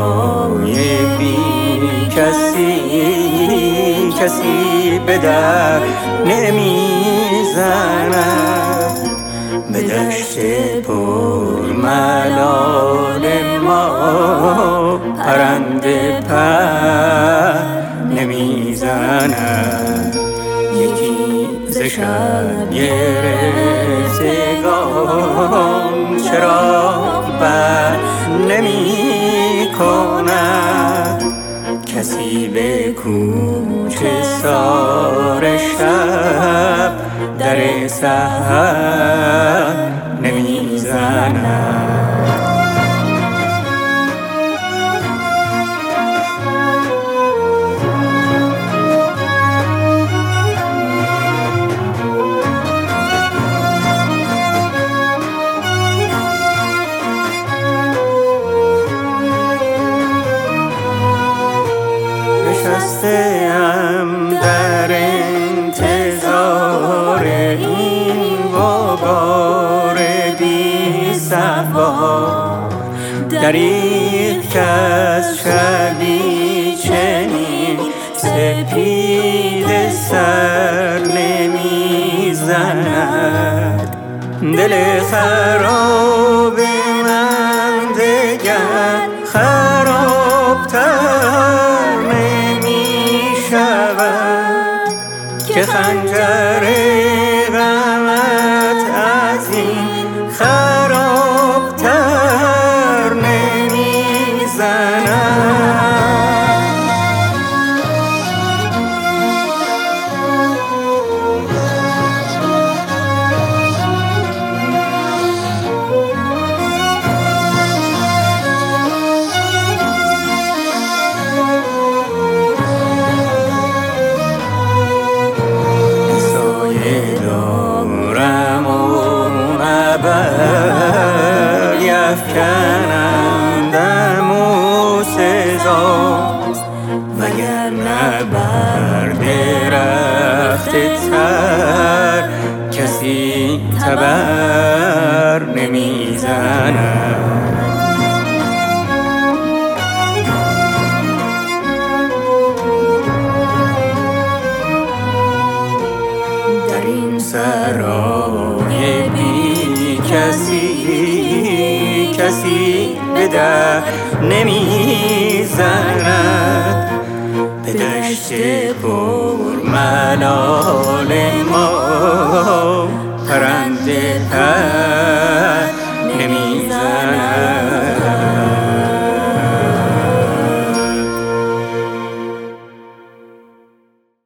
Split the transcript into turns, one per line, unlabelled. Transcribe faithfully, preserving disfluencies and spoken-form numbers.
سرای بی کسی کسی به در نمیزند، به دشت پر ملال ما پرنده پر نمیزند. یکی ز شب گرفتگان چراغ بر نمی کند، کسی به کوچه سار شب در سحر نمیزند. نشسته‌ام در انتظار این غبار بی صفا، دریغ کز شبی چنین سپید سر نمیزند. دل خراب من دگر خرابتر نمی شود، که خنجر غمت از این خرابتر نمی زند. یفکنندم و سزاست، وگرنه بر درخت تر کسی تبر نمیزند. در این سرای بی کسی کسی به در نمیزند، به دشت پر ملال ما پرنده پر